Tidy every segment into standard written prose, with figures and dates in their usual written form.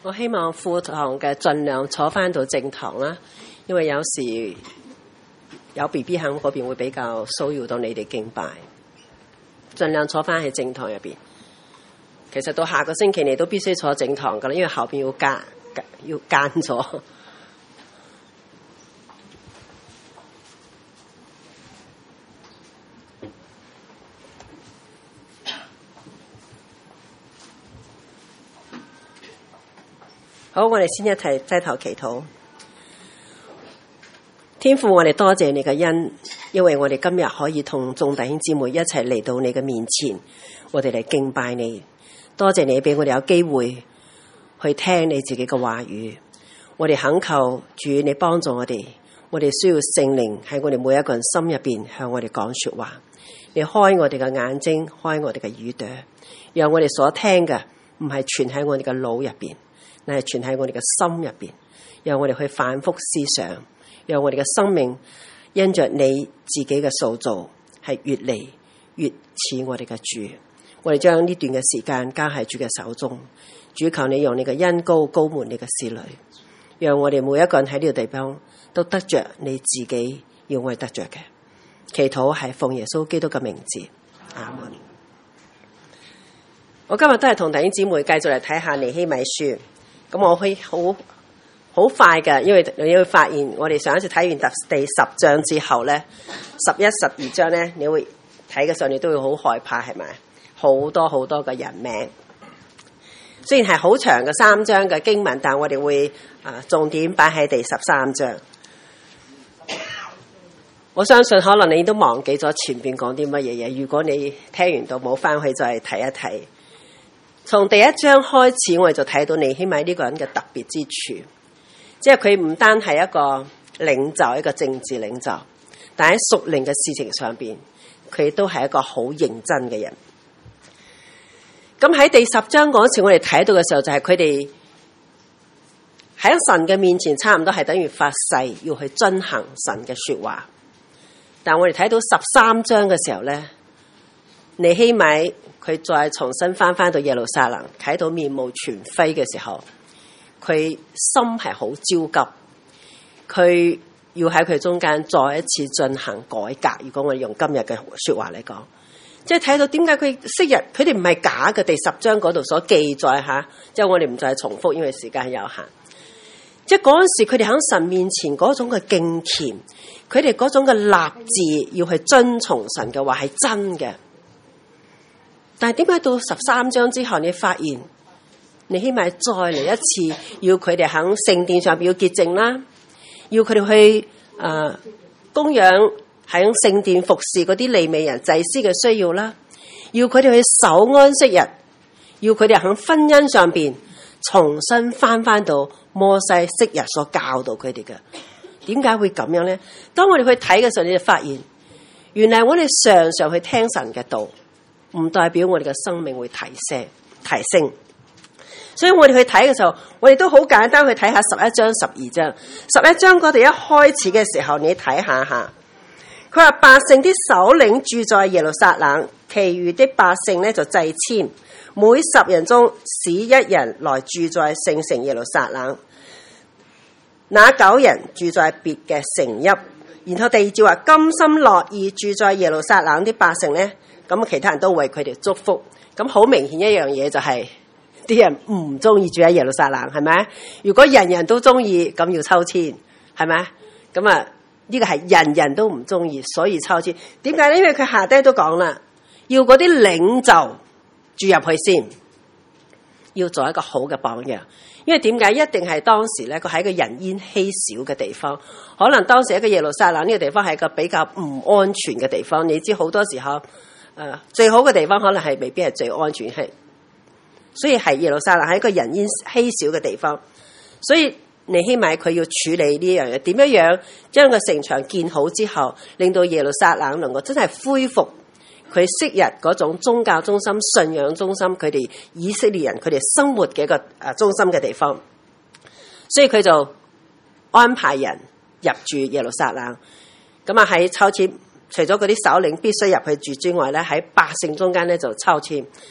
我希望副堂嘅盡量坐翻到正堂啦，因為有時有 BB 喺嗰邊會比較騷擾到你哋敬拜，盡量坐翻喺正堂入邊。其實到下個星期你都必須坐正堂噶啦，因為後邊要間咗。好，我哋先一齊低頭祈禱。天父，我哋多謝你嘅恩，因為我哋今日可以同眾弟兄姊妹一齊嚟到你嘅面前，我哋嚟敬拜你。多謝你俾我哋有機會去聽你自己嘅話語。我哋懇求主你幫助我哋，我哋需要聖靈喺我哋每一個人心入邊向我哋講說話。你開我哋嘅眼睛，開我哋嘅耳朵，讓我哋所聽嘅唔係存喺我哋嘅腦入邊，乃係存喺我哋嘅心入邊，讓我哋去反覆思想，讓我哋嘅生命因着你自己嘅塑造係越嚟越似我哋嘅主。我哋將呢段嘅時間交喺主嘅手中，主求你用你嘅恩膏膏滿你嘅使女，讓我哋每一個人喺呢個地方都得着你自己要我哋得着嘅。祈禱係奉耶穌基督嘅名字，阿門。我今日都係同弟兄姊妹繼續嚟睇下尼希米書。咁我會好快嘅，因為你會發現我哋上一次睇完第10章之後咧，11、12章咧，你會睇嘅時候你都會好害怕，係咪？好多嘅人名，雖然係好長嘅3章嘅經文，但我哋會重點擺喺第13章。我相信可能你都忘記咗前邊講啲乜嘢。如果你聽完到冇翻去再睇一睇。從第1章開始，我哋就睇到尼希米呢個人嘅特別之處，即係佢唔單係一個領袖，一個政治領袖，但喺屬靈嘅事情上邊，佢都係一個好認真嘅人。咁喺第10章嗰次，我哋睇到嘅時候，就係佢哋喺神嘅面前，差唔多係等於發誓要去遵行神嘅說話。但我哋睇到13章嘅時候咧，尼希米佢再重新翻到耶路撒冷，睇到面目全非嘅時候，佢心係好焦急，佢要喺佢中間再一次進行改革。如果我哋用今日嘅說話嚟講，即係睇到點解佢昔日佢哋唔係假嘅。第10章嗰度所記載吓，即係我哋唔再重複，因為時間有限。即係嗰陣時佢哋喺神面前嗰種嘅敬虔，佢哋嗰種嘅立志要去遵從神嘅話係真嘅。但係點解到13章之後，你發現尼希米再嚟一次，要佢哋喺聖殿上邊要潔淨啦，要佢哋去供養喺聖殿服侍嗰啲利未人祭司嘅需要啦，要佢哋去守安息日，要佢哋喺婚姻上邊重新翻到摩西昔日所教導佢哋嘅。點解會咁樣呢？當我哋去睇嘅時候，你就發現原來我哋常常去聽神嘅道，唔代表我哋嘅生命會提升。所以我哋去睇嘅時候，我哋都好簡單去睇下11章、12章。11章嗰度一開始嘅時候，你睇下，佢話百姓啲首領住在耶路撒冷，其餘的百姓呢就掣籤，每10人中使1人來住在聖城耶路撒冷，那9人住在別嘅城邑。然後第2節話，甘心樂意住在耶路撒冷啲百姓呢，咁其他人都為佢哋祝福。咁好明顯一樣嘢就係、啲人唔中意住喺耶路撒冷，係咪？如果人人都中意，咁要抽籤，係咪？咁啊，呢個係人人都唔中意，所以抽籤。點解呢？因為佢下低都講啦，要嗰啲領袖住入去先，要做一個好嘅榜樣。因為點解？一定係當時咧，佢喺一個人煙稀少嘅地方，可能當時一個耶路撒冷呢個地方係一個比較唔安全嘅地方。你知好多時候，最好嘅地方可能係未必係最安全，係所以係耶路撒冷係一個人煙稀少嘅地方。所以尼希米佢要處理呢樣嘢，點樣將個城牆建好之後，令到耶路撒冷能夠真係恢復佢昔日嗰種宗教中心、信仰中心，佢哋以色列人佢哋生活嘅一個中心嘅地方。所以佢就安排人入住耶路撒冷。咁啊喺抽籤，除咗嗰啲首領必須入去住之外咧，喺百姓中間咧就抽籤，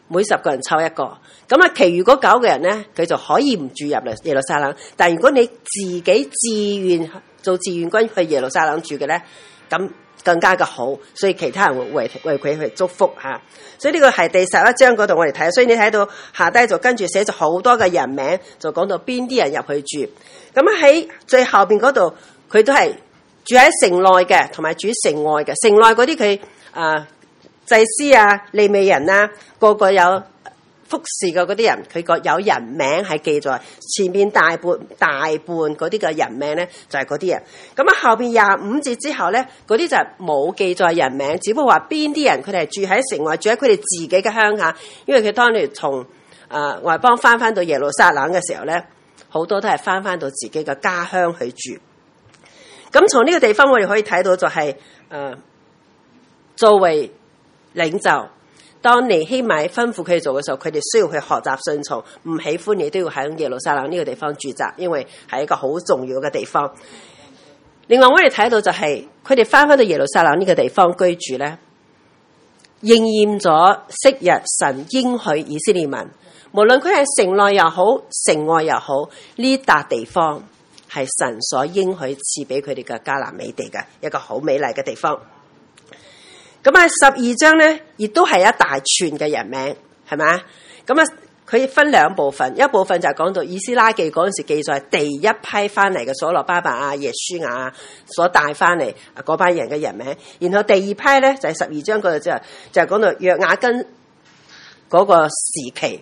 每10個人抽一個。咁啊，其餘嗰9個人咧，佢就可以唔住入嚟耶路撒冷。但如果你自己自願做志願軍去耶路撒冷住嘅咧，咁更加嘅好。所以其他人會為佢去祝福嚇。所以呢個係第11章嗰度我哋睇。所以你睇到下低就跟住寫咗好多嘅人名，就講到邊啲人入去住。咁喺最後邊嗰度，佢都係住喺城內嘅，同埋住喺城外嘅。城內嗰啲佢祭司啊、利未人啊，個個有服侍嘅嗰啲人，佢個有人名係記載前面大半嗰啲嘅人名咧，就係嗰啲人。咁啊後邊25節之後咧，嗰啲就冇記載人名，只不過話邊啲人佢哋係住喺城外，住喺佢哋自己嘅鄉下。因為佢當你從外邦翻到耶路撒冷嘅時候咧，好多都係翻到自己嘅家鄉去住。咁從呢個地方我哋可以睇到就係作為領袖，當尼希米吩咐佢哋做嘅時候，佢哋需要去學習順從，唔喜歡你都要喺耶路撒冷呢個地方駐紮，因為係一個好重要嘅地方。另外我哋睇到就係佢哋翻到耶路撒冷呢個地方居住咧，應驗咗昔日神應許以色列民，無論佢係城內又好，城外又好，呢笪地方係神所應許賜俾佢哋嘅迦南美地嘅一個好美麗嘅地方。咁啊，12章咧，亦都係一大串嘅人名，係咪？咁啊，佢分2部分，一部分就係講到以斯拉記嗰陣時記載第一批翻嚟嘅所羅巴伯啊、耶書亞啊所帶翻嚟嗰班人嘅人名，然後第2批咧就係12章嗰度就係講到約雅斤嗰個時期，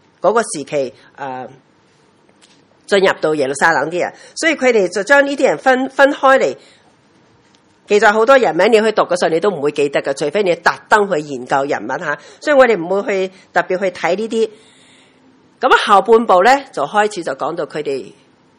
進入到耶路撒冷啲人，所以佢哋就將呢啲人分開嚟。記載好多人名，你去讀嘅時候你都唔會記得嘅，除非你特登去研究人物吓。所以我哋唔會去特別去睇呢啲。咁後半部咧就開始就講到佢哋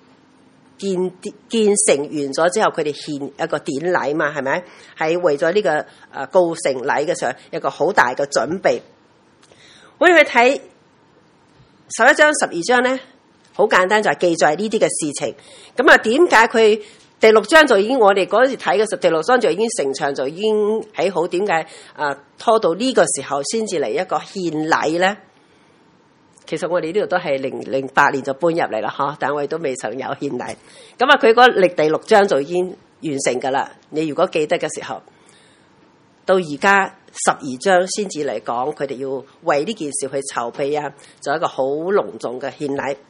建成完咗之後，佢哋獻一個典禮嘛，係咪？係為咗呢個告成禮嘅時候，一個好大嘅準備。我哋去睇11章、12章咧，好簡單就係記載呢啲嘅事情。咁啊，點解佢？第6章就已經，我哋嗰陣時睇嘅時候，第6章就已經城牆就已經起好，點解拖到呢個時候先至嚟一個獻禮咧？其實我哋呢度都係08年就搬入嚟啦，嚇！但我哋都未曾有獻禮。咁啊，佢嗰歷第6章就已經完成㗎啦。你如果記得嘅時候，到而家12章先至嚟講，佢哋要為呢件事去籌備啊，做一個好隆重嘅獻禮。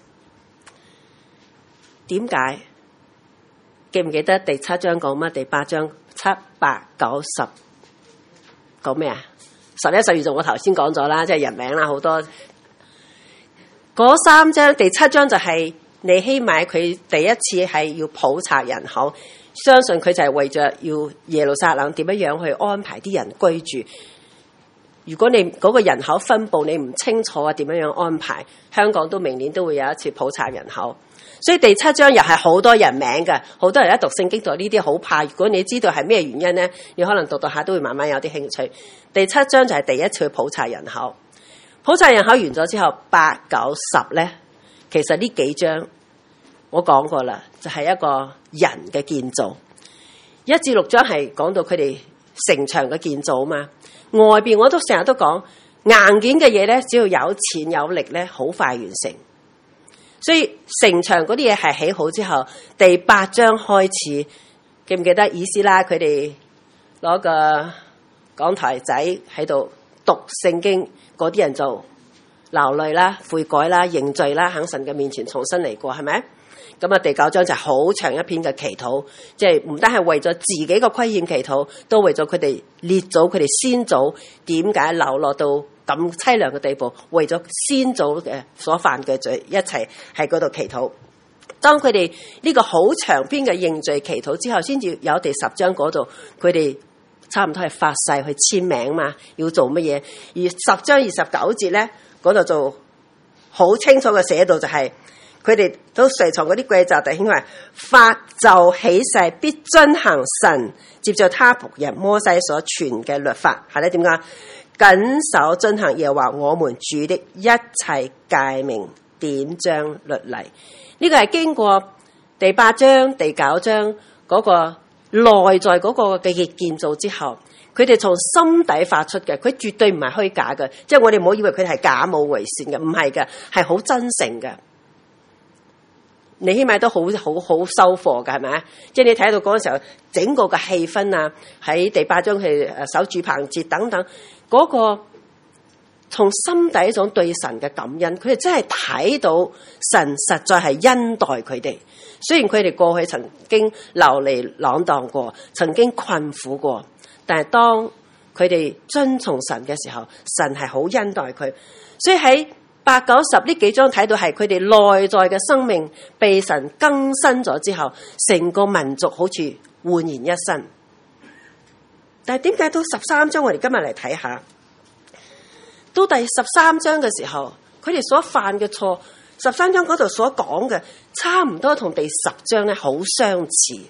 點解？記唔記得第7章講乜？第8章7、8、9、10講咩啊？11、12就我頭先講咗啦，即係人名啦，好多。嗰3章，第7章就係尼希米佢第一次係要普查人口，相信佢就係為咗要耶路撒冷點樣去安排啲人居住。如果你嗰個人口分佈你唔清楚啊，點樣安排？香港都明年都會有一次普查人口。所以第7章又係好多人名嘅，好多人一讀聖經讀呢啲好怕。如果你知道係咩原因咧，你可能讀下都會慢慢有啲興趣。第7章就係第一次去普查人口，普查人口完咗之後8、9、10咧，其實呢幾章我講過啦，就係一個人嘅建造。1至6章係講到佢哋城牆嘅建造嘛，外邊我都成日都講硬件嘅嘢咧，只要有錢有力咧，好快完成。所以城牆嗰啲嘢係起好之後，第8章開始，記唔記得以斯拉佢哋攞個講台仔喺度讀聖經，嗰啲人就流淚啦、悔改啦、認罪啦，喺神嘅面前重新嚟過，係咪？咁啊，第9章就係好長一篇嘅祈禱，即係唔單係為咗自己嘅虧欠祈禱，都為咗佢哋列祖、佢哋先祖點解流落到咁淒涼嘅地步，為咗先祖嘅所犯嘅罪，一齊喺嗰度祈禱。當佢哋呢個好長篇嘅認罪祈禱之後，先至有第10章嗰度，佢哋差唔多係發誓去簽名嘛，要做乜嘢？而10章29節咧，嗰度就好清楚嘅寫到就係、佢哋都隨從嗰啲貴胄弟兄話，發就起誓，必遵行神接著他僕人摩西所傳嘅律法。係咧點講？謹守遵行耶和華我們主的一切誡命典章律例。呢個係經過第8章、第9章嗰個內在嗰個嘅建造之後， 佢哋從心底發出嘅，佢絕對唔係虛假嘅，即係我哋唔好以為佢哋係假冒偽善嘅，唔係嘅，係好真誠嘅。尼希米都好收貨嘅，係咪啊？即係你睇到嗰個時候，整個嘅氣氛啊，喺第8章係守住棚節等等，嗰個從心底一種對神嘅感恩，佢哋真係睇到神實在係恩待佢哋。雖然佢哋過去曾經流離浪蕩過，曾經困苦過，但係當佢哋遵從神嘅時候，神係好恩待佢。所以喺8、9、10呢幾章睇到係佢哋內在嘅生命被神更新咗之後，成個民族好似煥然一新。但係點解到13章我哋今日嚟睇下，到第13章嘅時候，佢哋所犯嘅錯，13章嗰度所講嘅差唔多同第10章咧好相似。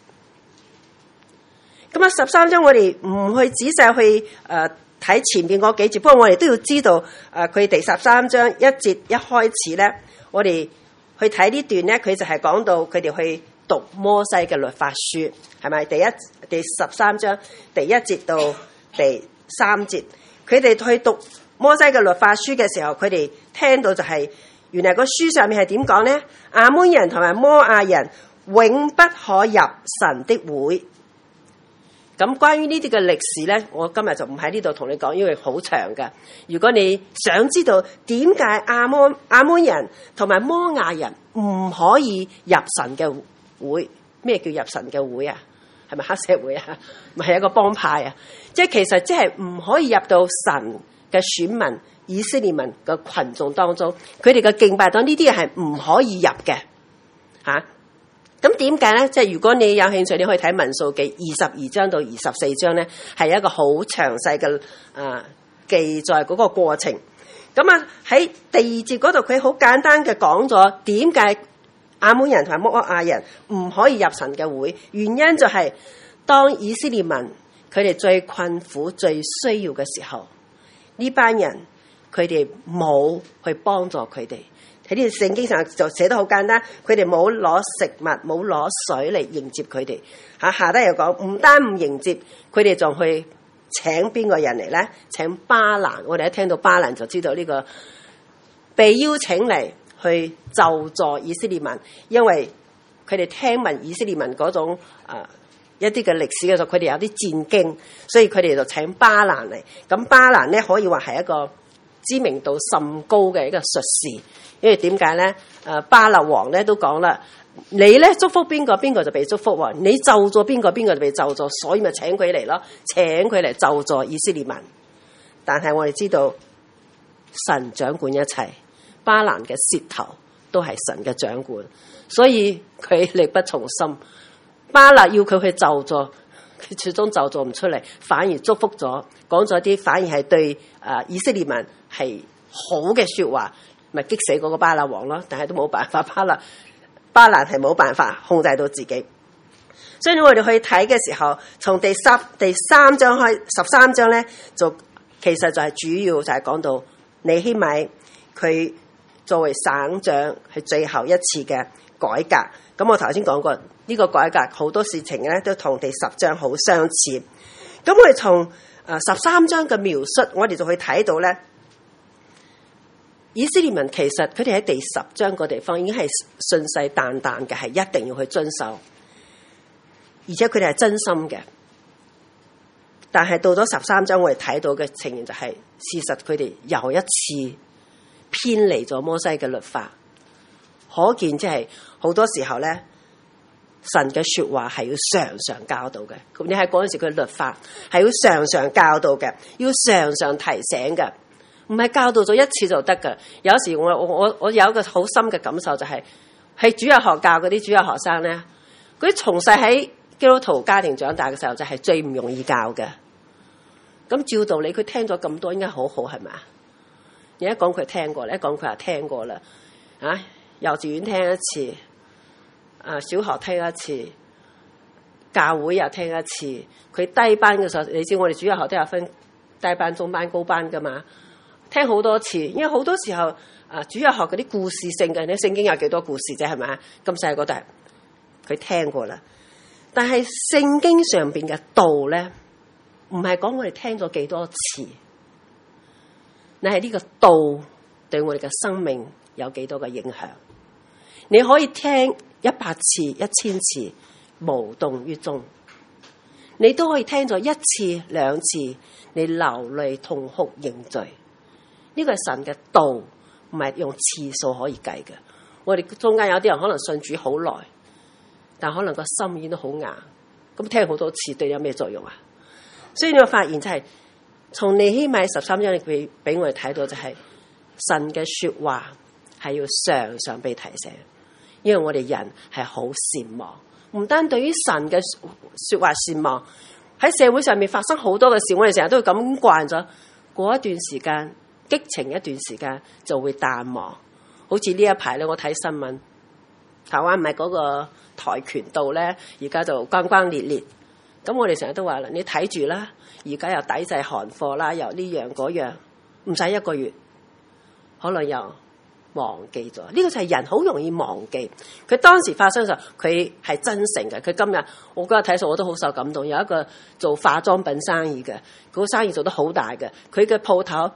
咁啊，13章我哋唔去仔細去睇前邊嗰幾節，不過我哋都要知道，佢第13章1節一開始咧，我哋去睇呢段咧，佢就係講到佢哋去讀摩西嘅律法書，係咪？第13章第1節到第3節，佢哋去讀摩西嘅律法書嘅時候，佢哋聽到就係原來個書上面係點講咧？亞捫人同埋摩亞人永不可入神的會。咁關於呢啲嘅歷史咧，我今日就唔喺呢度同你講，因為好長㗎。如果你想知道點解亞捫人同埋摩亞人唔可以入神嘅會，咩叫入神嘅會啊？係咪黑社會啊？咪係一個幫派啊？即係其實即係唔可以入到神嘅選民以色列民嘅群眾當中，佢哋嘅敬拜當呢啲嘢係唔可以入嘅嚇。咁點解咧？即係如果你有興趣，你可以睇民數記22章到24章咧，係一個好詳細嘅記載嗰個過程。咁啊喺第2節嗰度，佢好簡單嘅講咗點解亞捫人同埋摩亞人唔可以入神嘅會，原因就係當以色列民佢哋最困苦、最需要嘅時候，呢班人佢哋冇去幫助佢哋。喺呢條聖經上就寫得好簡單，佢哋冇攞食物，冇攞水嚟迎接佢哋。下低又講，唔單唔迎接，佢哋仲去請邊個人嚟咧？請巴蘭。我哋一聽到巴蘭就知道呢個被邀請嚟去咒詛以色列民，因為佢哋聽聞以色列民嗰種一啲嘅歷史嘅時候，佢哋有啲戰經，所以佢哋就請巴蘭嚟。咁巴蘭咧可以話係一個知名度甚高嘅一個術士。因為點解咧？巴勒王咧都講啦，你咧祝福邊個，邊個就被祝福；你咒咗邊個，邊個就被咒咗。所以咪請佢嚟咯，請佢嚟咒詛以色列民。但係我哋知道神掌管一切，巴蘭嘅舌頭都係神嘅掌管，所以佢力不從心。巴勒要佢去咒詛，佢始終咒詛唔出嚟，反而祝福咗，講咗啲反而係對以色列民係好嘅說話。咪激死嗰個巴勒王咯，但係都冇辦法，巴蘭係冇辦法控制到自己。所以我哋去睇嘅時候，從第3章開13章咧，就其實就係主要就係講到尼希米佢作為省長係最後一次嘅改革。咁我頭先講過呢個改革好多事情咧都同第10章好相似。咁我哋從13章嘅描述，我哋就去睇到咧。以色列民其實佢哋喺第10章個地方已經係信誓旦旦嘅，係一定要去遵守，而且佢哋係真心嘅。但係到咗13章，我哋睇到嘅情形就係，事實佢哋又一次偏離咗摩西嘅律法，可見即係好多時候咧，神嘅說話係要常常教導嘅。咁你喺嗰陣時佢律法係要常常教導嘅，要常常提醒嘅。唔係教導咗一次就得㗎。有時我有一個好深嘅感受，就係主日學教嗰啲主日學生咧，佢從細喺基督徒家庭長大嘅時候，就係最唔容易教嘅。咁照道理佢聽咗咁多應該好好，係咪啊？你一講佢聽過，一講佢又聽過啦。幼稚園聽一次，小學聽一次，教會又聽一次。佢低班嘅時候，你知我哋主日學都有分低班、中班、高班㗎嘛？聽好多次，因為好多時候主日學嗰啲故事性嘅，你聖經有幾多故事啫？係咪啊？咁細個都係佢聽過啦。但係聖經上邊嘅道咧， 唔係講我哋聽咗幾多次，你係呢個道對我哋嘅生命有幾多嘅影響。你可以聽100次、1000次，無動於衷。你都可以聽咗1次、2次，你流淚痛哭認罪。呢個係神嘅道，唔係用次數可以計嘅。我哋中間有啲人可能信主好耐，但可能個心已經都好硬，咁聽好多次對你有咩作用啊？所以你會發現就係從尼希米13章你俾我哋睇到就係神嘅說話係要常常被提醒，因為我哋人係好善忘，唔單對於神嘅說話善忘，喺社會上面發生好多嘅事，我哋成日都會咁慣咗，過一段時間激情一段時間就會淡忘。好似呢一排咧，我睇新聞，台灣唔係嗰個跆拳道咧，而家就轟轟烈烈。咁我哋成日都話啦，你睇住啦，而家又抵制韓貨啦，又呢樣嗰樣，唔使1個月，可能又忘記咗。呢個就係人好容易忘記。佢當時發生嘅時候，佢係真誠嘅。佢今日我嗰日睇數我都好受感動。有一個做化妝品生意嘅，嗰個生意做得好大嘅，佢嘅鋪頭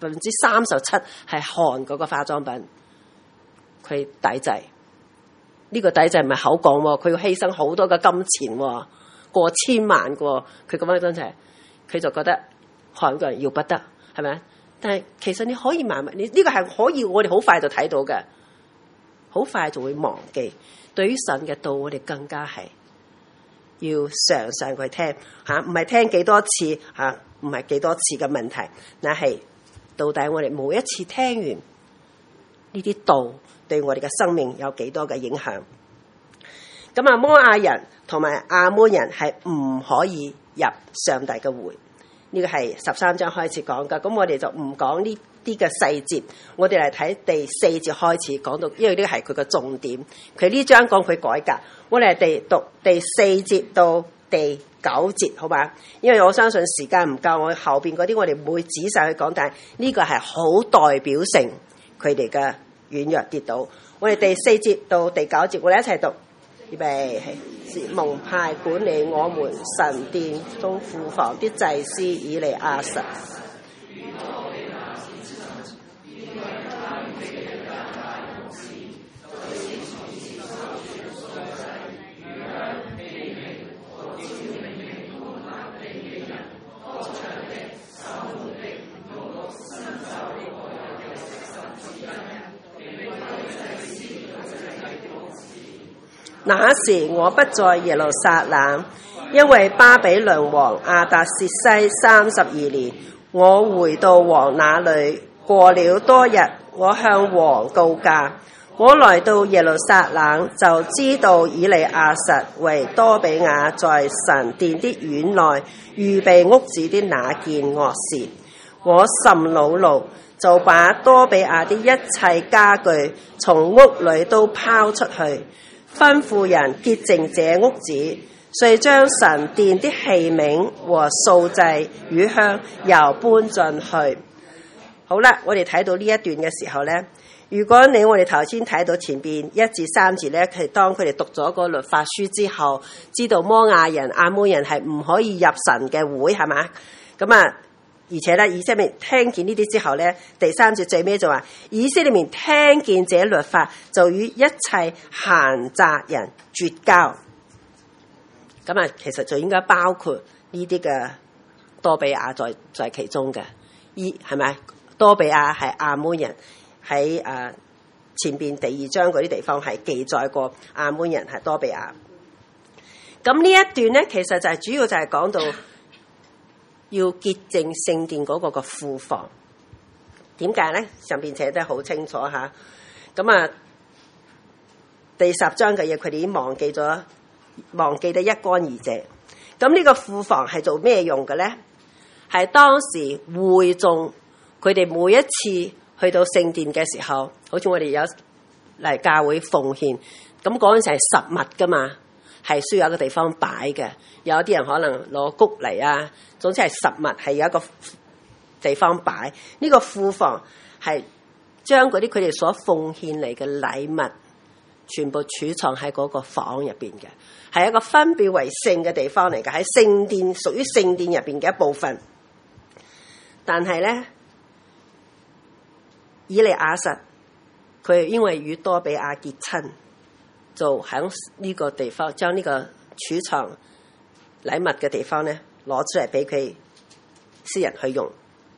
37%係韓國嘅化妝品。佢抵制，呢個抵制唔係口講喎，佢要犧牲好多嘅金錢喎，過千萬嘅，佢咁樣真係，佢就覺得韓國人要不得，係咪？但係其實你可以慢慢，你呢個係可以，我哋好快就睇到嘅，好快就會忘記。對於神嘅道，我哋更加係要常常去聽嚇，唔係聽幾多次嚇，唔係幾多次嘅問題，但係到底我哋每一次聽完呢啲道，對我哋嘅生命有幾多嘅影響？咁啊，摩亞人同埋亞捫人係唔可以入上帝嘅會，呢個係13章開始講噶。咁我哋就唔講呢啲嘅細節，我哋嚟睇第4節開始講到，因為呢個係佢嘅重點。佢呢章講佢改革，我哋係讀第4節到第9節，好嘛？因為我相信時間唔夠，我後邊嗰啲我哋唔會仔細去講，但係呢個係好代表性佢哋嘅軟弱跌倒。我哋第4節到第9節，我哋一齊讀。預備係蒙派管理我們神殿中庫房的祭司以利亞實。那時我不在耶路撒冷，因為巴比倫王亞達薛西32年，我回到王那裡。過了多日，我向王告假。我來到耶路撒冷，就知道以利亞實為多比亞在神殿的院內預備屋子的那件惡事。我甚惱怒，就把多比亞的一切家具從屋裡都拋出去，吩咐人潔淨這屋子，遂將神殿的器皿和素祭與香又搬進去。好啦，我哋睇到呢一段嘅時候呢，如果我哋頭先睇到前邊1至3節呢，係當佢哋讀咗個律法書之後，知道摩亞人、亞捫人係唔可以入神嘅會，係嘛？咁啊，而且呢，以色列民聽見呢啲之後呢，第3節最尾就話，以色列民聽見這律法，就與一切閒雜人絕交。咁啊，其實就應該包括呢啲嘅多比亞在其中嘅，係咪？多比亞係亞捫人，喺前邊第2章嗰啲地方係記載過亞捫人係多比亞。咁呢一段咧，其實就係主要就係講到要潔淨聖殿嗰個嘅庫房。點解咧？上邊寫得好清楚吓。咁啊，第10章嘅嘢佢哋已經忘記得一乾二淨。咁呢個庫房係做咩用嘅咧？係當時會眾。佢哋每一次去到聖殿嘅時候，好似我哋有嚟教會奉獻，咁嗰陣時係實物噶嘛，係需要有一個地方擺嘅。有啲人可能攞穀嚟啊，總之係實物，係有一個地方擺。呢個庫房係將嗰啲佢哋所奉獻嚟嘅禮物全部儲藏喺嗰個房入邊嘅，係一個分別為聖嘅地方嚟嘅，喺聖殿，屬於聖殿入邊嘅一部分。但係咧，以利亞實佢因為與多比亞結親，就喺呢個地方將呢個儲藏禮物嘅地方咧攞出嚟俾佢私人去用。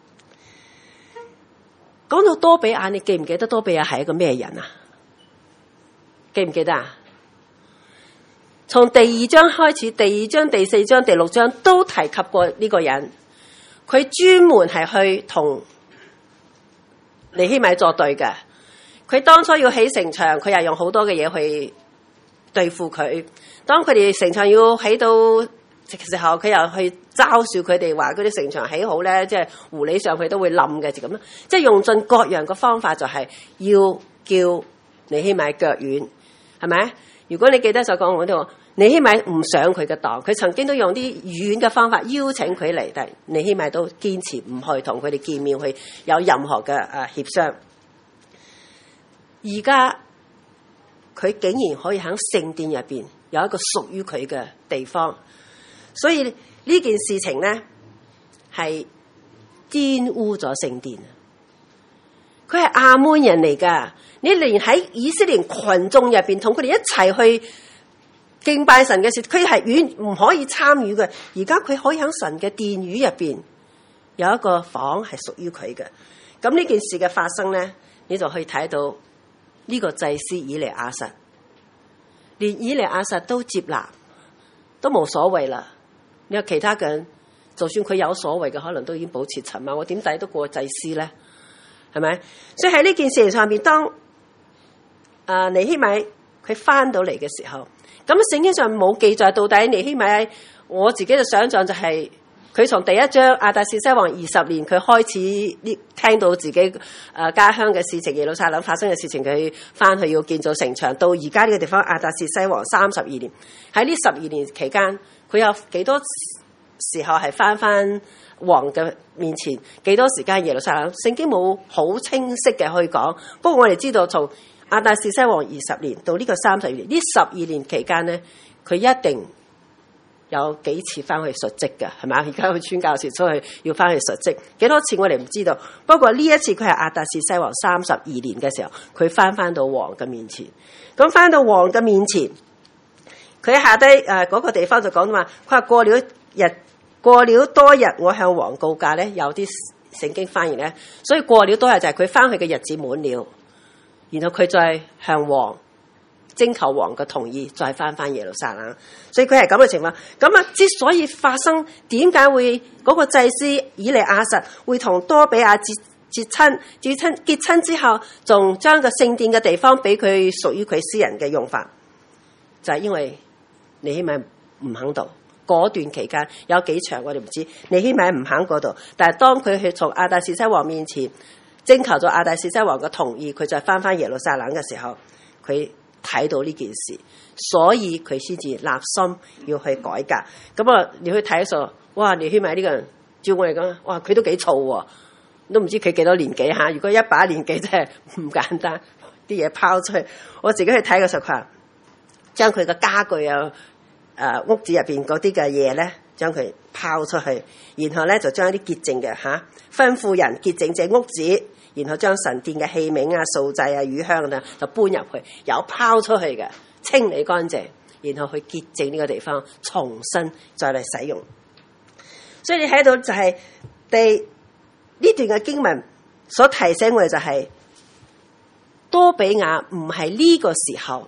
講到多比亞，你記唔記得多比亞係一個咩人啊？記唔記得啊？從第二章開始，第二章、第四章、第六章都提及過呢個人。佢專門係去同尼希米作對嘅。佢當初要起城牆，佢又用好多嘅嘢去對付佢。當佢哋城牆要起到時候，佢又去嘲笑佢哋，話嗰啲城牆起好咧，即係狐狸上去都會冧嘅，就咁啦。即係用盡各樣嘅方法，就係要叫尼希米腳軟，係咪？如果你記得所講嗰度，尼希米唔上佢嘅當，佢曾經都用啲軟嘅方法邀請佢嚟，但係尼希米都堅持唔去同佢哋見面，去有任何嘅協商。而家佢竟然可以喺聖殿入邊有一個屬於佢嘅地方。所以呢件事情咧係玷污咗聖殿。佢係亞捫人嚟噶，你連喺以色列群眾入邊同佢哋一齊去敬拜神嘅事，佢係唔可以參與嘅。而家佢可以喺神嘅殿宇入邊有一個房係屬於佢嘅。咁呢件事嘅發生咧，你就可以睇到呢個祭司以利亞實，連以利亞實都接納，都冇所謂啦。你話其他嘅人，就算佢有所謂嘅，可能都已經保持沉默。我點抵得過祭司咧？係咪？所以喺呢件事情上面，當尼希米佢翻到嚟嘅時候，咁聖經上冇記載到底尼希米。我自己嘅想象就係佢從第一章亞達薛西王20年，佢開始聽到自己家鄉嘅事情，耶路撒冷發生嘅事情，佢翻去要建造城牆，到而家呢個地方亞達薛西王32年。喺呢12年期間，佢有幾多時候係翻王嘅面前，幾多時間耶路撒冷？聖經冇好清晰嘅去講。不過我哋知道，從亞達薛西王20年到呢個32年，呢12年期間咧，佢一定有幾次翻去述職嘅，係咪？而家去宣教士出去要翻去述職，幾多次我哋唔知道。不過呢一次佢係亞達薛西王32年嘅時候，佢翻到王嘅面前。咁翻到王嘅面前，佢下低嗰個地方就講嘛，佢話過了多日，我向王告假咧，有啲聖經翻譯咧，所以過了多日就係佢翻去嘅日子滿了，然後佢再向王徵求王嘅同意，再翻耶路撒冷。所以佢係咁嘅情況。咁啊，之所以發生，點解會嗰個祭司以利亞實會同多比亞結親之後，仲將個聖殿嘅地方俾佢屬於佢私人嘅用法，就係因為尼希米唔肯度。嗰段期間有幾長我哋唔知，尼希米唔肯嗰度，但係當佢去從亞達薛西王面前徵求咗亞達薛西王嘅同意，佢再翻耶路撒冷嘅時候，佢睇到呢件事，所以佢先至立心要去改革。咁啊，你去睇嘅時候，哇！尼希米呢個人，照我嚟講，哇，佢都幾燥喎，都唔知佢幾多年紀嚇。如果一把年紀真係唔簡單，啲嘢拋出去。我自己去睇嘅時候，佢話將佢嘅家具啊〜屋子入邊嗰啲嘅嘢咧，將佢拋出去，然後咧就將啲潔淨嘅吩咐人潔淨這屋子，然後將神殿嘅器皿啊、素祭啊、乳香啊就搬入去，有拋出去嘅，清理乾淨，然後去潔淨呢個地方，重新再嚟使用。所以你睇到就係呢段嘅經文所提醒我哋就係多比亞唔係呢個時候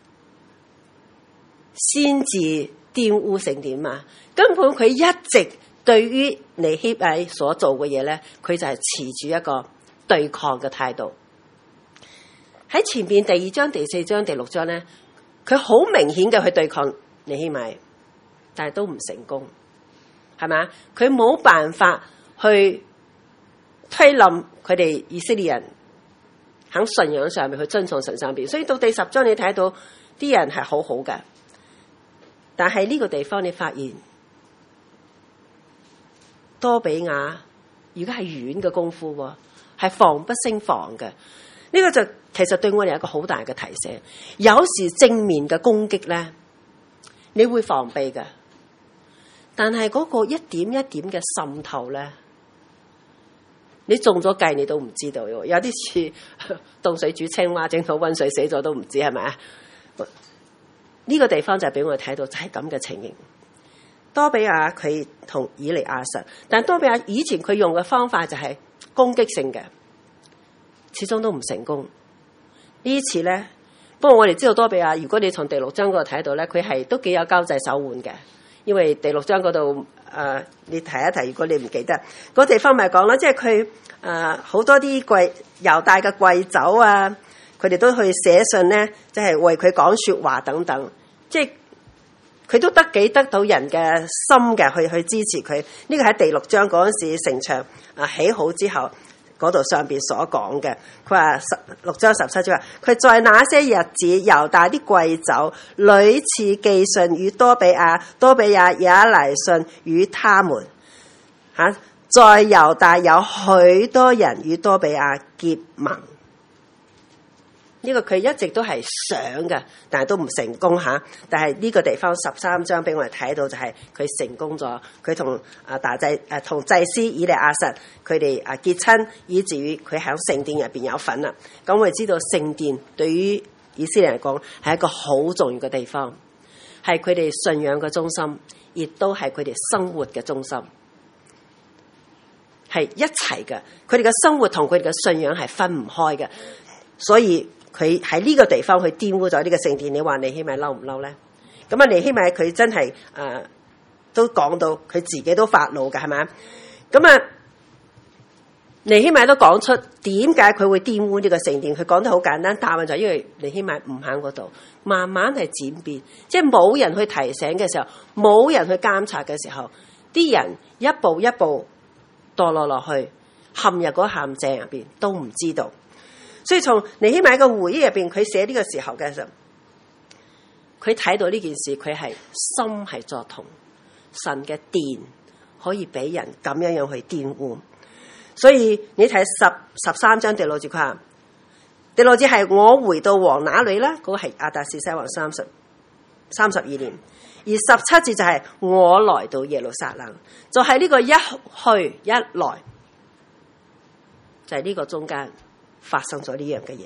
先至玷污聖殿嘛，根本佢一直對於尼希米所做嘅嘢咧，佢就係持住一個對抗嘅態度。喺前邊第2章、第4章、第6章咧，佢好明顯嘅去對抗尼希米，但係都唔成功，係咪？佢冇辦法去推冧佢哋以色列人喺信仰上面去遵從神上邊，所以到第10章你睇到啲人係好好嘅。但係呢個地方你發現多比亞而家係軟嘅功夫，係防不勝防嘅。 呢個就其實對我哋有一個好大嘅提醒。有時正面嘅攻擊咧，你會防備嘅，但係嗰個一點一點嘅滲透咧，你中咗計你都唔知道。有啲似凍水煮青蛙，整到溫水死咗都唔知，係咪啊？呢個地方就俾我哋睇到就係咁嘅情形。多比亞佢同以利亞實，但多比亞以前佢用嘅方法就係攻擊性嘅，始終都唔成功。呢次咧，不過我哋知道多比亞，如果你從第6章嗰度睇到咧，佢係都幾有交際手腕嘅。因為第6章嗰度你提一提，如果你唔記得嗰地方咪講啦，即係佢好多啲猶大嘅貴胄啊，佢哋都去寫信咧，即係為佢講說話等等，即係佢都得到人嘅心嘅去支持佢。呢個喺第6章嗰陣時城牆起好之後嗰度上邊所講嘅，佢話6章17節話，佢在那些日子猶大啲貴胄屢次寄信與多比亞，多比亞也來信與他們。在猶大有許多人與多比亞結盟。呢個佢一直都係想嘅，但係都唔成功嚇。但係呢個地方13章俾我哋睇到就係佢成功咗，佢同同祭司以利亞實佢哋結親，以至於佢喺聖殿入邊有份啦。咁我哋知道聖殿對於以色列人嚟講係一個好重要嘅地方，係佢哋信仰嘅中心，亦都係佢哋生活嘅中心，係一齊嘅。佢哋嘅生活同佢哋嘅信仰係分唔開嘅，所以佢喺呢個地方去玷污咗呢個聖殿，你話尼希米嬲唔嬲咧？咁尼希米佢真係都講到佢自己都發怒嘅，係咪？咁尼希米都講出點解佢會玷污呢個聖殿，佢講得好簡單，答案就係因為尼希米唔喺嗰度，慢慢係轉變，即係冇人去提醒嘅時候，冇人去監察嘅時候，啲人一步一步墮落去，陷入嗰陷阱入邊都唔知道。所以從尼希米嘅回憶入邊，佢寫呢個時候嘅時候，佢睇到呢件事，佢係心係作痛，神嘅殿可以俾人咁樣去玷污。所以你睇13章第6節，佢話第6節係我回到王那裏啦，嗰個係亞達薛西王32年，而17節就係我來到耶路撒冷，就係呢個一去一來，就係呢個中間發生咗呢樣嘅嘢。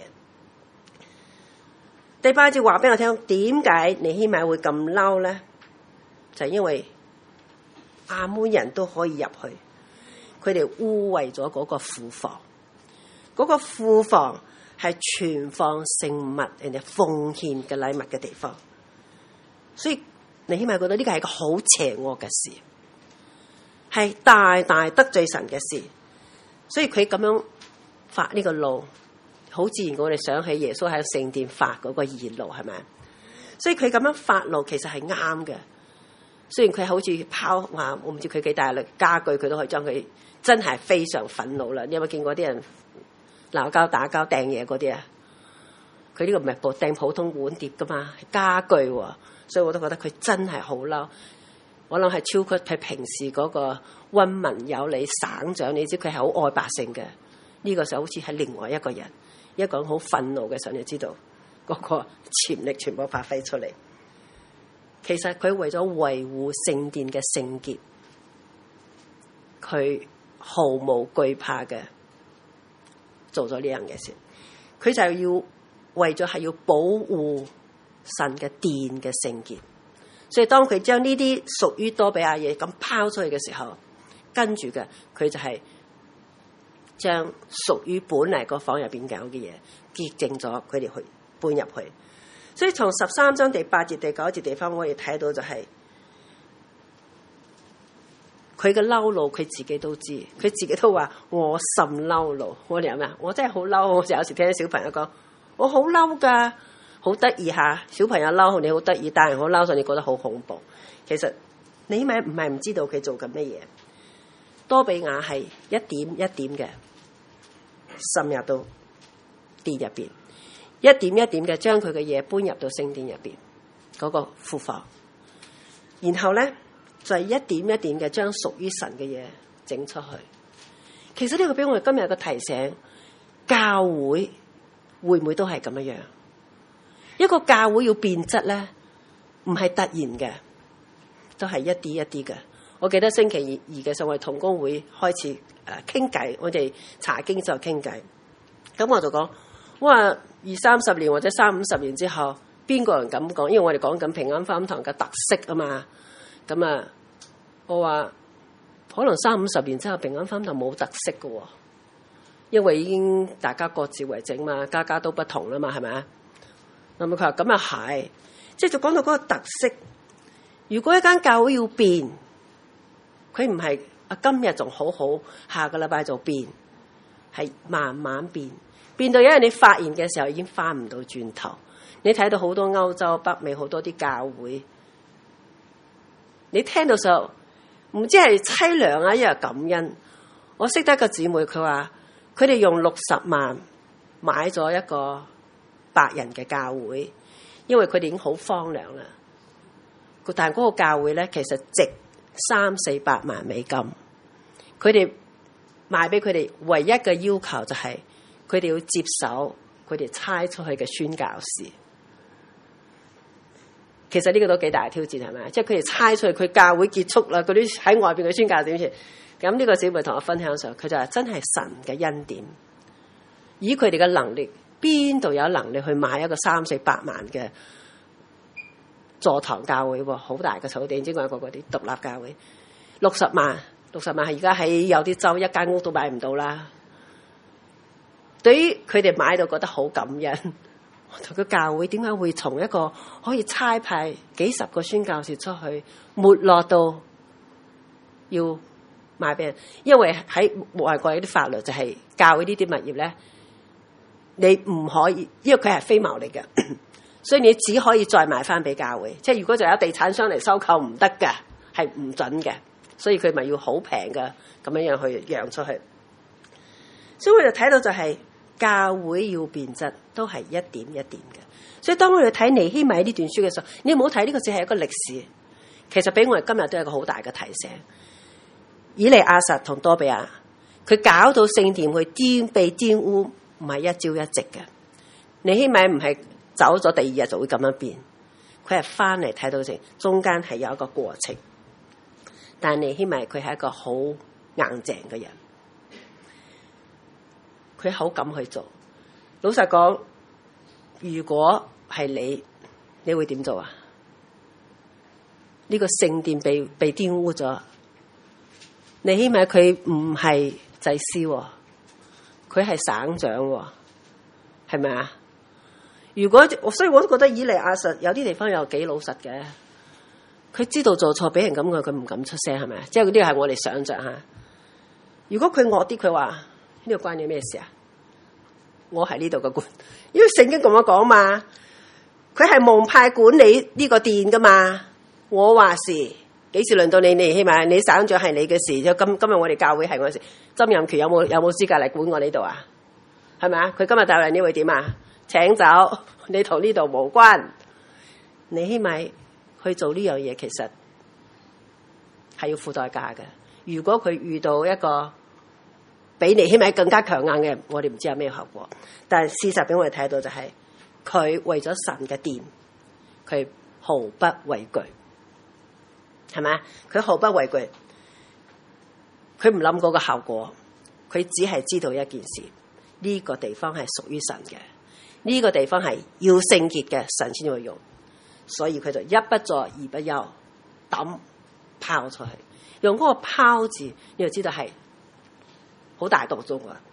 第8節話俾我聽，點解尼希米會咁嬲咧？就係因為亞捫人都可以入去，佢哋污穢咗嗰個庫房。嗰個庫房係存放聖物、人哋奉獻嘅禮物嘅地方，所以尼希米覺得呢個係一個好邪惡嘅事，係大大得罪神嘅事，所以佢咁樣發呢個怒，好自然我哋想起耶穌喺聖殿發嗰個義怒，係咪？所以佢咁樣發怒其實係啱嘅。雖然佢好似拋話，我唔知佢幾大力家具，佢都可以將佢真係非常憤怒啦。你有冇見過啲人鬧交打交掟嘢嗰啲啊？佢呢個唔係掟普通碗碟噶嘛，係家具喎，所以我都覺得佢真係好嬲。我諗係超過佢平時嗰個溫文有禮省長，你知佢係好愛百姓嘅。呢個就好似係另外一個人，一個好憤怒嘅時候，你知道嗰個潛力全部發揮出嚟。其實佢為咗維護聖殿嘅聖潔，佢毫無懼怕嘅做咗呢樣嘅事。佢就要為咗係要保護神嘅殿嘅聖潔，所以當佢將呢啲屬於多比亞嘢咁拋出去嘅時候，跟住嘅佢就係將屬於本嚟個房入邊搞嘅嘢潔淨咗，佢哋去搬入去。所以從13章第8節第9節地方，我哋睇到就係佢嘅嬲怒，佢自己都知，佢自己都話我甚嬲怒。我哋係咩啊？我真係好嬲。我就有時聽啲小朋友講，我好嬲噶，好得意下。小朋友嬲你好得意，大人好嬲，所以你覺得好恐怖。其實你咪唔係唔知道佢做緊乜嘢。多比亞係一點一點嘅滲入到殿入邊，一點一點嘅將佢嘅嘢搬入到聖殿入邊嗰個庫房，然後咧就係一點一點嘅將屬於神嘅嘢整出去。其實呢個俾我哋今日嘅提醒，教會會唔會都係咁樣？一個教會要變質咧，唔係突然嘅，都係一啲一啲嘅。我記得星期二嘅時候，我哋同工會開始傾偈，我哋查經就傾偈。咁我就講，我話20-30年或者30-50年之後，邊個人咁講？因為我哋講緊平安福音堂嘅特色啊嘛。咁啊，我話可能30-50年之後，平安福音堂冇特色嘅，因為已經大家各自為政嘛，家家都不同啦嘛，係咪啊？咁佢話咁啊係，即係就講到嗰個特色。如果一間教會要變，佢唔係今日仲好好，下個禮拜就變，係慢慢變，變到有人你發現嘅時候已經翻唔到轉頭。你睇到好多歐洲北美好多啲教會，你聽到時候唔知係淒涼啊，一係感恩。我識得一個姊妹，佢話佢哋用60萬買咗一個白人嘅教會，因為佢哋已經好荒涼啦。但係嗰個教會咧，其實值300-400萬美金。佢哋賣俾佢哋唯一嘅要求就係佢哋要接手佢哋差出去嘅宣教士。其實呢個都幾大挑戰，係咪？即係佢哋差出去，佢教會結束啦，嗰啲喺外邊嘅宣教士點算？咁呢個姊妹同我分享嘅時候，佢就話真係神嘅恩典，以佢哋嘅能力，邊度有能力去買一個300-400萬嘅座堂教會？好大嘅草地，之外嗰啲獨立教會，60萬係而家喺有啲州一間屋都買唔到啦。對於佢哋買到覺得好感恩。同個教會點解會從一個可以差派幾十個宣教士出去，沒落到要賣俾人？因為喺外國有啲法律就係教會呢啲物業咧，你唔可以，因為佢係非牟利嘅，所以你只可以再賣翻俾教會。即係如果就有地產商嚟收購唔得嘅，係唔準嘅，所以佢咪要好平嘅咁樣去讓出去。所以我就睇到就係教會要變質都係一點一點嘅。所以當我哋睇尼希米呢段書嘅時候，你唔好睇呢個只係一個歷史，其實俾我哋今日都係一個好大嘅提醒。以利亞實同多比亞，佢搞到聖殿去被玷污，唔係一朝一夕嘅。尼希米唔係走咗第二日就會咁樣變，佢係翻嚟睇到中間係有一個過程。但係尼希米佢係一個好硬淨嘅人，佢好敢去做。老實講，如果係你會點做啊？呢個聖殿被玷污咗，尼希米佢唔係祭司，佢係省長，係咪啊？所以我都覺得以利亞實有啲地方又幾老實嘅。佢知道做錯俾人咁嘅，佢唔敢出聲，係咪啊？即係嗰啲係我哋想象吓。如果佢惡啲，佢話呢個關你咩事啊？我係呢度嘅官，因為聖經咁樣講嘛，佢係蒙派管理呢個殿噶嘛。我話事，幾時輪到你？尼希米，你省長係你嘅事。今日我哋教會係我嘅事。曾蔭權有冇資格嚟管我呢度啊？係咪啊？佢今日帶嚟呢會點啊？請走，你同呢度無關。尼希米去做呢樣嘢，其實係要付代價嘅。如果佢遇到一個比尼希米更加強硬嘅，我哋唔知有咩後果。但係事實俾我哋睇到就係，佢為咗神嘅殿，佢毫不畏懼，係咪？佢毫不畏懼，佢唔諗嗰個效果，佢只係知道一件事：呢個地方係屬於神嘅，呢個地方係要聖潔嘅，神先會用。所以佢就一不做二不休，拋出去，用嗰個拋字，你就知道係好大動作啊！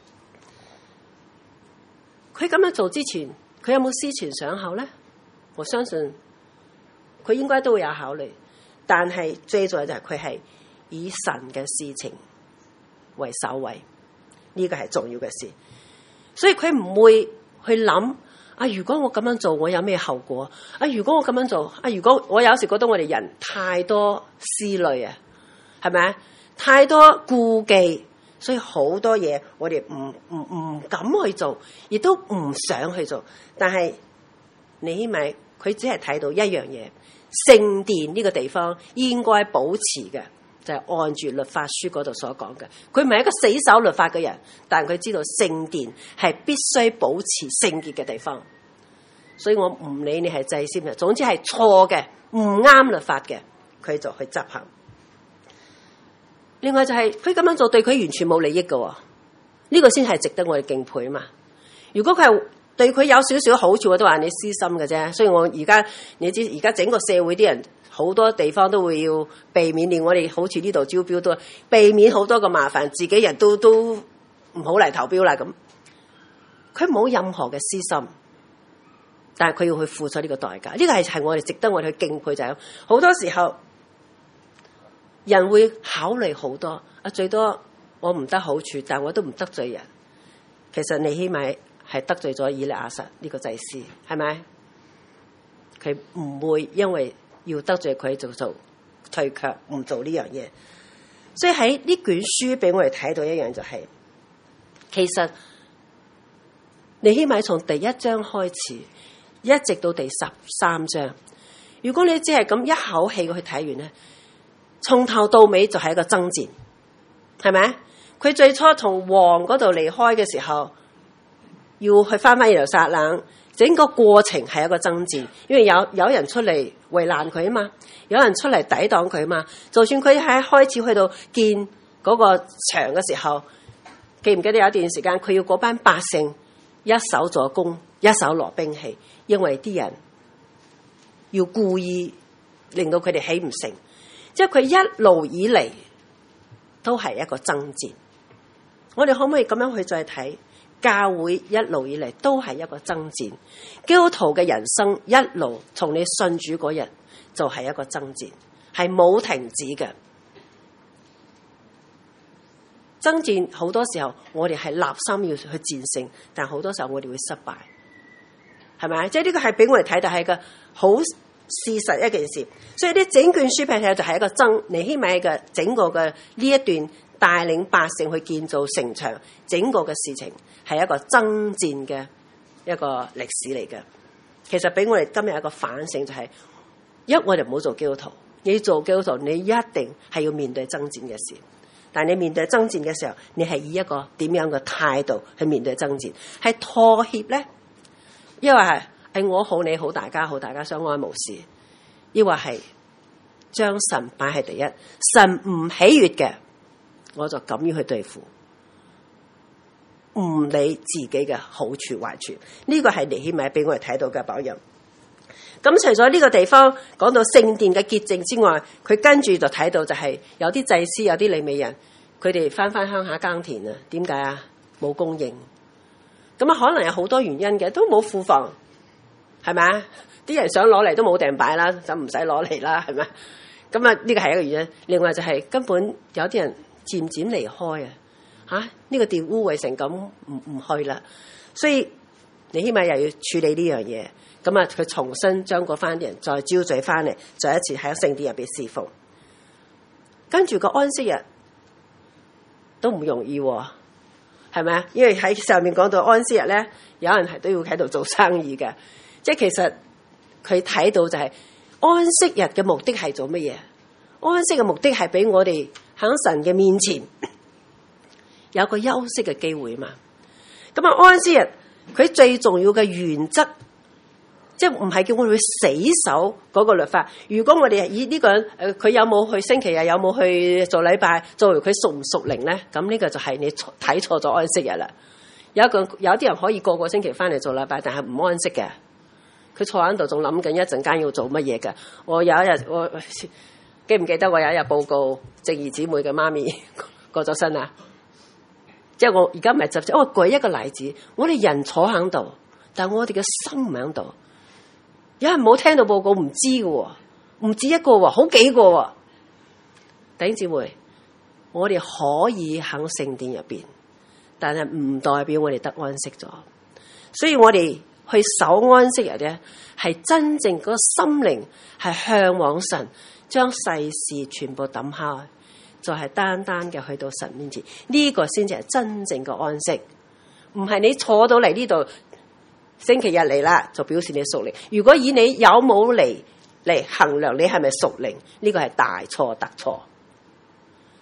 佢咁樣做之前，佢有冇思前想後咧？我相信佢應該都會有考慮，但係最重要就係佢係以神嘅事情為首位，呢個係重要嘅事。所以佢唔會去諗啊，如果我咁樣做，我有咩後果？啊，如果我咁樣做，啊，如果我有時覺得我哋人太多思慮啊，係咪？太多顧忌。所以好多嘢我哋唔敢去做，亦都唔想去做。但係尼希米佢只係睇到一樣嘢，聖殿呢個地方應該保持嘅就係按住律法書嗰度所講嘅。佢唔係一個死守律法嘅人，但佢知道聖殿係必須保持聖潔嘅地方。所以我唔理你係祭司嘅，總之係錯嘅、唔啱律法嘅，佢就去執行。另外就係佢咁樣做對佢完全冇利益嘅，呢個先係值得我哋敬佩啊嘛。如果佢係對佢有少少好處，我都話你私心嘅啫。所以我而家你知，而家整個社會啲人好多地方都會要避免，連我哋好似呢度招標都避免好多個麻煩，自己人都唔好嚟投標啦咁。佢冇任何嘅私心，但係佢要去付出呢個代價。呢個係我哋值得我哋去敬佩，就係好多時候人會考慮好多啊，最多我唔得好處，但我都唔得罪人。其實尼希米係得罪咗以利亞實呢個祭司，係咪？佢唔會因為要得罪佢就做退卻，唔做呢樣嘢。所以喺呢卷書俾我哋睇到一樣就係，其實尼希米從第一章開始一直到第13章，如果你只係咁一口氣去睇完咧，從頭到尾就係一個爭戰，係咪？佢最初從王嗰度離開嘅時候，要去翻耶路撒冷，整個過程係一個爭戰，因為有人出嚟為難佢啊嘛，有人出嚟抵擋佢啊嘛。就算佢喺開始去到建嗰個牆嘅時候，記唔記得有一段時間佢要嗰班百姓一手做工，一手攞兵器，因為啲人要故意令到佢哋起唔成，即係佢一路以嚟都係一個爭戰。我哋可唔可以咁樣去再睇？教會一路以嚟都係一個爭戰，基督徒嘅人生一路從你信主嗰日就係一個爭戰，係冇停止嘅。爭戰好多時候我哋係立心要去戰勝，但好多時候我哋會失敗，係咪？即係呢個係俾我哋睇到係個好事實一件事。所以呢整卷書睇就係一個爭，尼希米嘅整個嘅呢一段帶領百姓去建造城牆，整個嘅事情係一個爭戰嘅一個歷史嚟嘅。其實俾我哋今日一個反省就係，我哋唔好做基督徒。你做基督徒，你一定係要面對爭戰嘅事。但係你面對爭戰嘅時候，你係以一個點樣嘅態度去面對爭戰？係妥協咧，抑或係我好你好大家好，大家相安無事？抑或係將神擺喺第一，神唔喜悅嘅，我就敢於去對付，唔理自己嘅好處壞處。呢個係尼希米俾我哋睇到嘅榜樣。咁除咗呢個地方講到聖殿嘅潔淨之外，佢跟住就睇到就係有啲祭司有啲利未人，佢哋翻鄉下耕田啊。點解啊？冇供應。咁啊，可能有好多原因嘅，都冇庫房，係咪啊？啲人想攞嚟都冇埞擺啦，就唔使攞嚟啦，係咪？咁啊，呢個係一個原因。另外就係根本有啲人漸漸離開啊，呢個殿污穢成咁，唔去啦。所以尼希米又要處理呢樣嘢。咁啊，佢重新將嗰班人再招聚翻嚟，再一次喺聖殿入邊侍奉。跟住個安息日都唔容易，係咪啊？因為喺上面講到安息日咧，有人係都要喺度做生意嘅。即係其實佢睇到就係安息日嘅目的係做乜嘢？安息嘅目的係俾我哋喺神嘅面前有個休息嘅機會嘛。咁啊，安息日佢最重要嘅原則，即係唔係叫我哋去死守嗰個律法。如果我哋以呢個人佢有冇去星期日，有冇去做禮拜，作為佢屬唔屬靈咧？咁呢個就係你睇錯咗安息日啦。有啲人可以個個星期翻嚟做禮拜，但係唔安息嘅。佢坐喺度仲諗緊一陣間要做乜嘢嘅。我有一日，我記唔記得我有一日報告正義姊妹嘅媽咪過咗身啊？即係我而家唔係執，我舉一個例子。我哋人坐喺度，但我哋嘅心唔喺度。有人冇聽到報告唔知嘅，唔止一個，好幾個。弟兄姊妹，我哋可以喺聖殿入邊，但係唔代表我哋得安息咗。所以我哋去守安息日咧，係真正嗰個心靈係向往神，將世事全部抌開，就係單單嘅去到神面前。呢個先至係真正嘅安息，唔係你坐到嚟呢度。星期日嚟啦，就表示你屬靈。如果以你有冇嚟衡量你係咪屬靈，呢個係大錯特錯。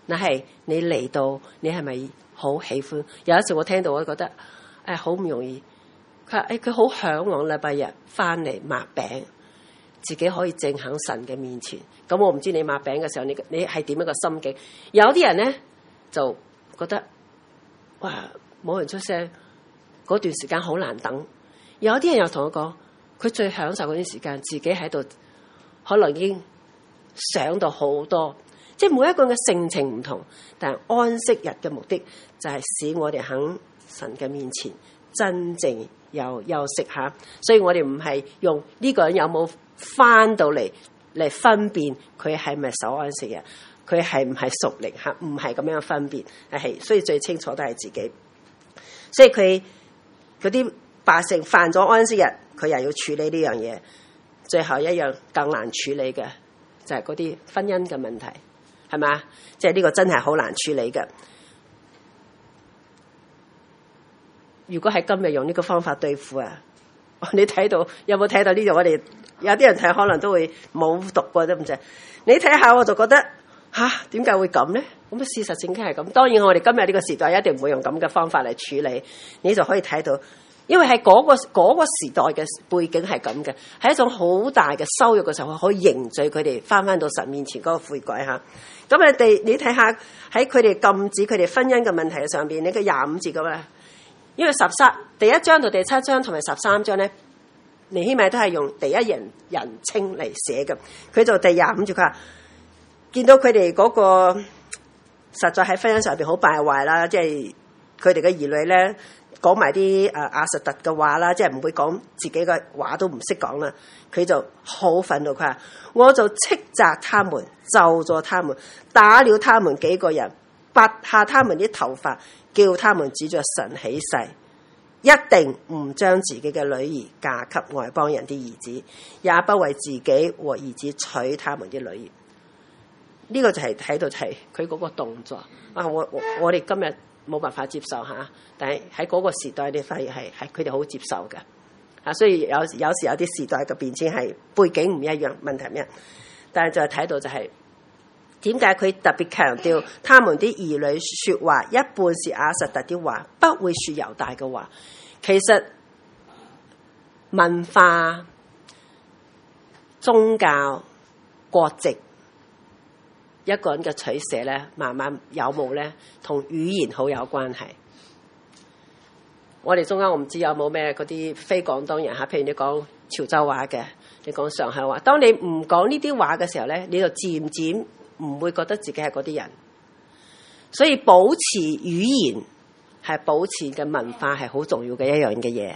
但係你嚟到，你係咪好喜歡？有一次我聽到，我覺得好唔容易。佢話佢好向往禮拜日翻嚟擘餅，自己可以正喺神嘅面前。咁我唔知你擘餅嘅時候，你係點樣個心境？有啲人咧就覺得哇冇人出聲，嗰段時間好難等。有啲人又同我講，佢最享受嗰段時間，自己喺度可能已經想到好多。即係每一個人嘅性情唔同，但係安息日嘅目的就係使我哋喺神嘅面前真正有休息下。所以我哋唔係用呢個人有冇翻到嚟分辨佢係咪守安息日，佢係唔係屬靈吓，唔係咁樣分辨，係所以最清楚都係自己。所以佢嗰啲百姓犯咗安息日，佢又要處理呢樣嘢。最後一樣更難處理嘅就係嗰啲婚姻嘅問題。係嘛？即係呢個真係好難處理嘅。如果喺今日用呢個方法對付啊，你睇到有冇睇到呢度？我哋有啲人睇可能都會冇讀過都唔知。你睇下我就覺得點解會咁咧？咁事實正經係咁。當然我哋今日呢個時代一定唔會用咁嘅方法嚟處理。你就可以睇到，因為係嗰個時代嘅背景係咁嘅，係一種好大嘅羞辱嘅時候，可以凝聚佢哋翻到神面前嗰個悔改嚇。咁你睇下喺佢哋禁止佢哋婚姻嘅問題上邊，你個25節咁啦。因為第1章到第7章同埋13章咧，尼希米都係用第一人稱嚟寫嘅。佢就第25節佢話，見到佢哋嗰個實在喺婚姻上邊好敗壞啦，即係佢哋嘅兒女咧講埋啲亞實突嘅話啦，即係唔會講自己嘅話都唔識講啦。佢就好憤怒，佢話我就斥責他們，咒咗他們，打了他們幾個人，拔下他們啲頭髮，叫他們指着神起誓，一定唔將自己嘅女兒嫁給外邦人啲兒子，也不為自己和兒子娶他們啲女兒。呢個就係睇到係佢嗰個動作啊！我哋今日冇辦法接受吓，但係喺嗰個時代，你發現係佢哋好接受嘅啊！所以有時有啲時代嘅變遷係背景唔一樣，問題咩？但係就係睇到就係點解佢特別強調他們啲兒女說話一半是亞實突啲話，不會說猶大嘅話。其實文化、宗教、國籍，一個人嘅取捨咧，慢慢有冇咧，同語言好有關係。我哋中間我唔知有冇咩嗰啲非廣東人嚇，譬如你講潮州話嘅，你講上海話，當你唔講呢啲話嘅時候咧，你就漸漸唔會覺得自己係嗰啲人。所以保持語言係保持嘅文化係好重要嘅一樣嘅嘢。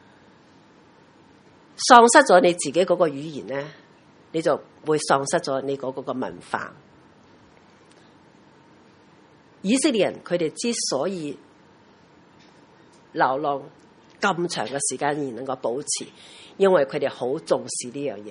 喪失咗你自己嗰個語言咧，你就會喪失咗你嗰個文化。以色列人佢哋之所以流浪咁長嘅時間而能夠保持，因為佢哋好重視呢樣嘢，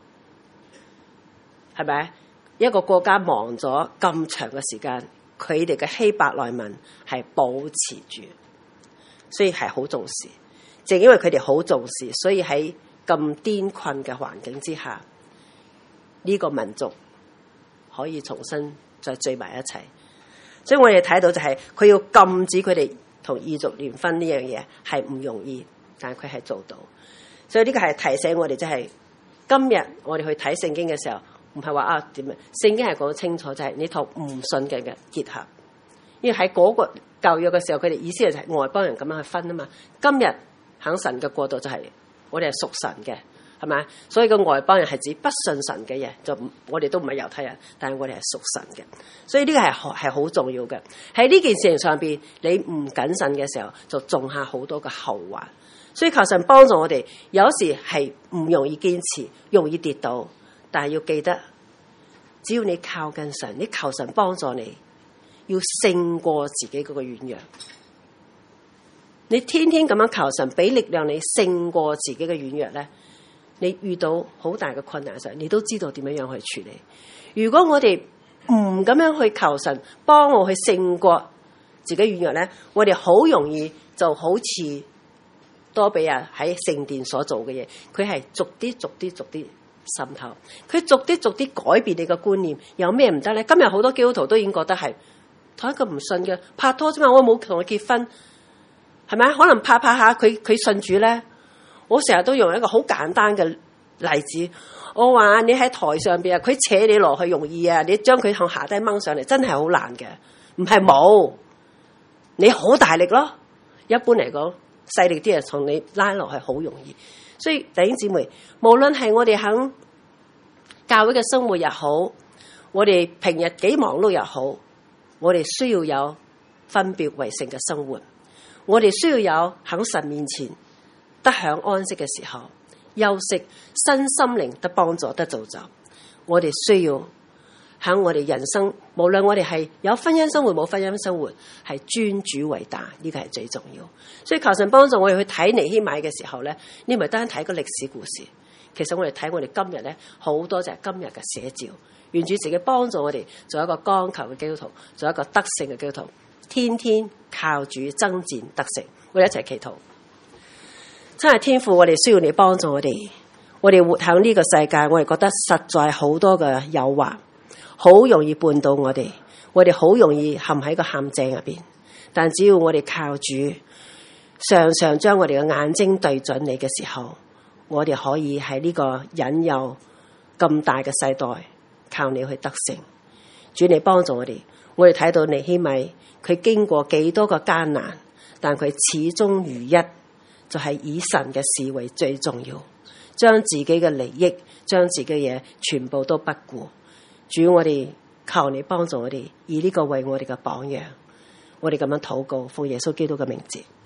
係咪？一個國家忙咗咁長嘅時間，佢哋嘅希伯來文係保持住，所以係好重視。正因為佢哋好重視，所以喺咁艱困嘅環境之下，呢個民族可以重新再聚埋一齊。所以我哋睇到就係佢要禁止佢哋同異族聯婚呢樣嘢係唔容易，但係佢係做到。所以呢個係提醒我哋，即係今日我哋去睇聖經嘅時候，唔係話點樣，聖經係講得清楚，就係你同唔信嘅結合。因為喺嗰個舊約嘅時候，佢哋意思就係外邦人咁樣去分啊嘛。今日喺神嘅國度就係我哋係屬神嘅。係咪？所以個外邦人係指不信神嘅嘢，就我哋都唔係猶太人，但係我哋係屬神嘅。所以呢個係好重要嘅。喺呢件事情上邊，你唔謹慎嘅時候，就種下好多嘅後患。所以求神幫助我哋，有時係唔容易堅持，容易跌倒，但係要記得，只要你靠近神，你求神幫助你，要勝過自己嗰個軟弱。你天天咁樣求神，俾力量你勝過自己嘅軟弱咧。你遇到好大嘅困難嘅時候，你都知道點樣去處理。如果我哋唔咁樣去求神幫我去勝過自己軟弱咧，我哋好容易就好似多比亞喺聖殿所做嘅嘢，佢係逐啲滲透，佢逐啲改變你嘅觀念，有咩唔得咧？今日好多基督徒都已經覺得係同一個唔信嘅拍拖啫嘛，我冇同佢結婚，係咪？可能拍下佢信主咧。我成日都用一個好簡單嘅例子，我話你喺台上邊啊，佢扯你落去容易啊，你將佢向下低掹上嚟真係好難嘅，唔係冇，你好大力咯。一般嚟講，細力啲人同你拉落去好容易。所以弟兄姊妹，無論係我哋喺教會嘅生活又好，我哋平日幾忙碌又好，我哋需要有分別為聖嘅生活，我哋需要有喺神面前得享安息嘅時候，休息，身心靈得幫助得造就。我哋需要喺我哋人生，無論我哋係有婚姻生活冇婚姻生活，係尊主為大，呢個係最重要。所以求神幫助我哋去睇尼希米嘅時候咧，你唔係單睇個歷史故事，其實我哋睇我哋今日咧好多就係今日嘅寫照。願主自己幫助我哋做一個剛強嘅基督徒，做一個得勝嘅基督徒，天天靠主爭戰得勝。我哋一齊祈禱。真係天父，我哋需要你幫助我哋。我哋活喺呢個世界，我哋覺得實在好多嘅誘惑，好容易絆倒我哋。我哋好容易陷喺個陷阱入邊。但只要我哋靠主，常常將我哋嘅眼睛對準你嘅時候，我哋可以喺呢個引誘咁大嘅世代，靠你去得勝。主，你幫助我哋。我哋睇到尼希米，佢經過幾多個艱難，但佢始終如一，就係以神嘅事為最重要，將自己嘅利益，將自己嘅嘢全部都不顧。主，我哋求你幫助我哋，以呢個為我哋嘅榜樣。我哋咁樣禱告，奉耶穌基督嘅名字。